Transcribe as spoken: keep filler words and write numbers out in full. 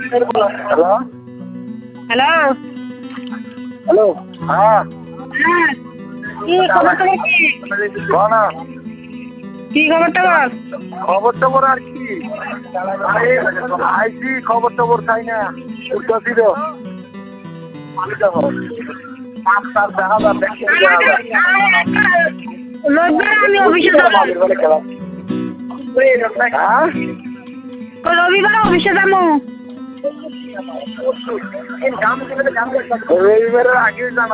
hello hello hello হ্যাঁ হ্যাঁ কি খবর টবর কি কও না কি খবর টবর খবর টবর আর কি আইসি খবর টবর চাই না উঠতেছি তো দেখা যাক রবিবার আমি অফিসে যাবো হ্যাঁ রবিবার অফিসে যাবো রবিবারের আগে জানা